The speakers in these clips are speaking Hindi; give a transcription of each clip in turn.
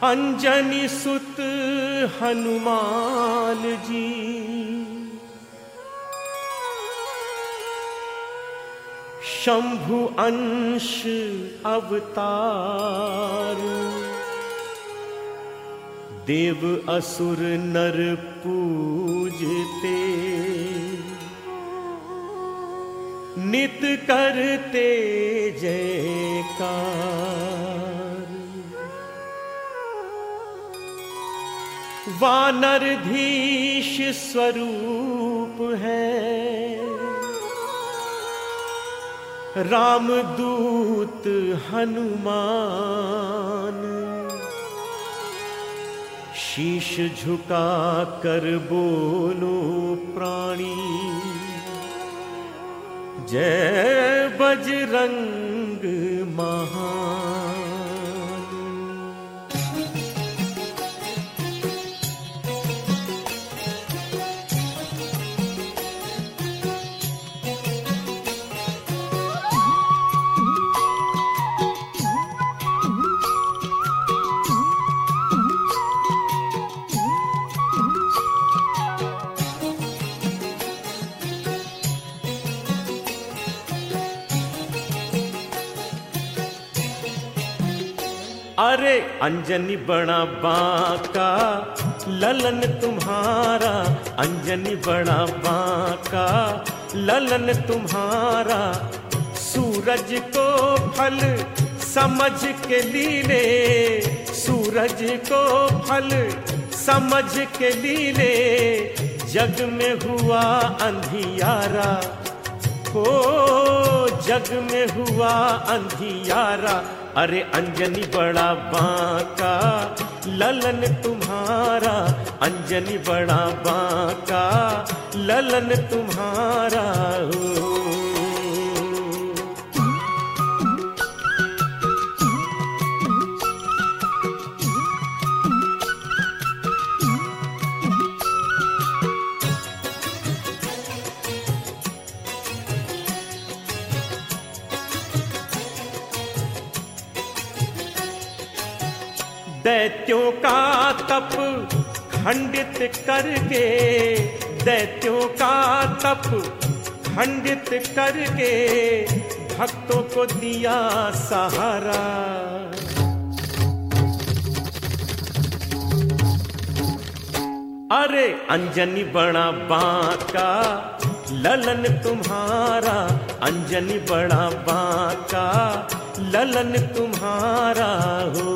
अंजनी सुत हनुमान जी शंभु अंश अवतार, देव असुर नर पूजते, नित करते जयकार। वानरधीश स्वरूप है, रामदूत हनुमान। शीश झुका कर बोलो प्राणी, जय बजरंग महान। अरे अंजनी बड़ा बांका ललन तुम्हारा, अंजनी बड़ा बांका ललन तुम्हारा। सूरज को फल समझ के लीले, सूरज को फल समझ के लीले। जग में हुआ अंधियारा, हो जग में हुआ अंधियारा। अरे अंजनी बड़ा बांका ललन तुम्हारा, अंजनी बड़ा बांका ललन तुम्हारा। दैत्यों का तप खंडित करके, दैत्यों का तप खंडित करके, भक्तों को दिया सहारा। अरे अंजनी बड़ा बांका ललन तुम्हारा, अंजनी बड़ा बांका ललन तुम्हारा हो।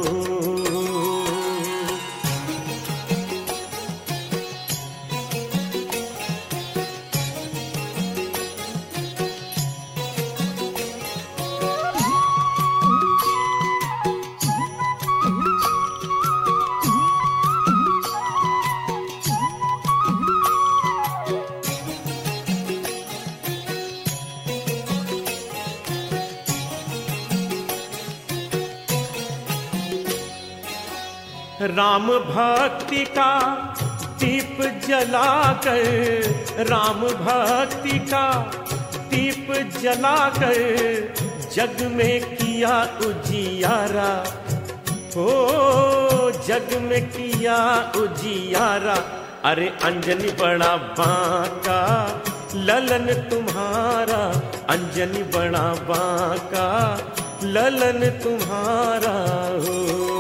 राम भक्ति का दीप जलाकर, राम भक्ति का दीप जलाकर, जग में किया उजियारा, हो जग में किया उजियारा। अरे अंजनी बड़ा बांका ललन तुम्हारा, अंजनी बड़ा बांका ललन तुम्हारा हो।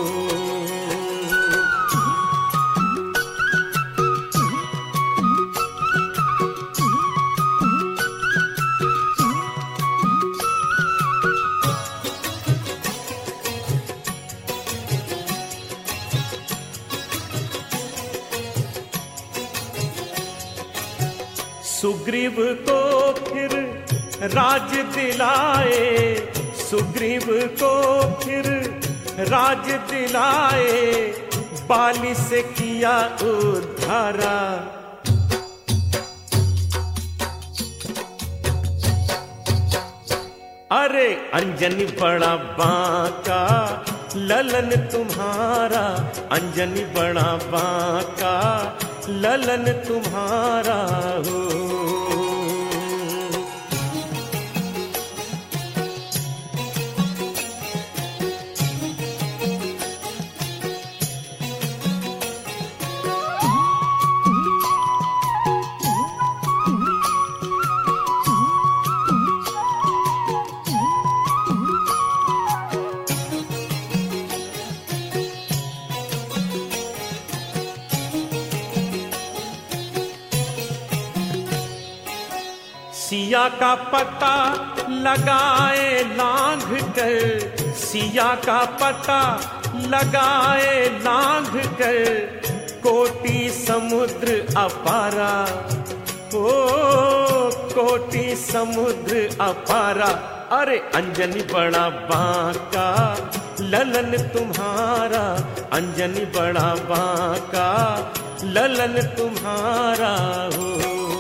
सुग्रीव को फिर राज दिलाए, सुग्रीव को फिर राज दिलाए, बाली से किया उद्धारा। अरे अंजनी बड़ा बांका ललन तुम्हारा, अंजनी बड़ा बांका ललन तुम्हारा हो। का पता लगाए लांघ कर, सिया का पता लगाए लांघ कर, कोटि समुद्र अपारा, ओ कोटि समुद्र अपारा। अरे अंजनी बड़ा बांका ललन तुम्हारा, अंजनी बड़ा बांका ललन तुम्हारा हो।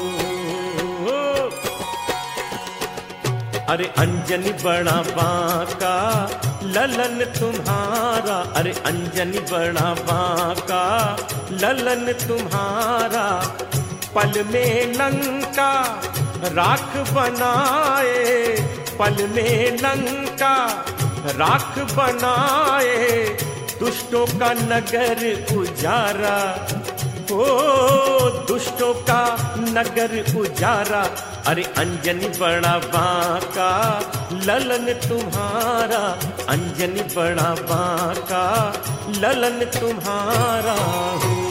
अरे अंजनी बड़ा बांका ललन तुम्हारा, अरे अंजनी बड़ा बांका ललन तुम्हारा। पल में लंका राख बनाए, पल में लंका राख बनाए, दुष्टों का नगर उजारा, ओ दुष्टों का नगर उजारा। अरे अंजनी बड़ा बांका ललन तुम्हारा, अंजनी बड़ा बांका ललन तुम्हारा हो।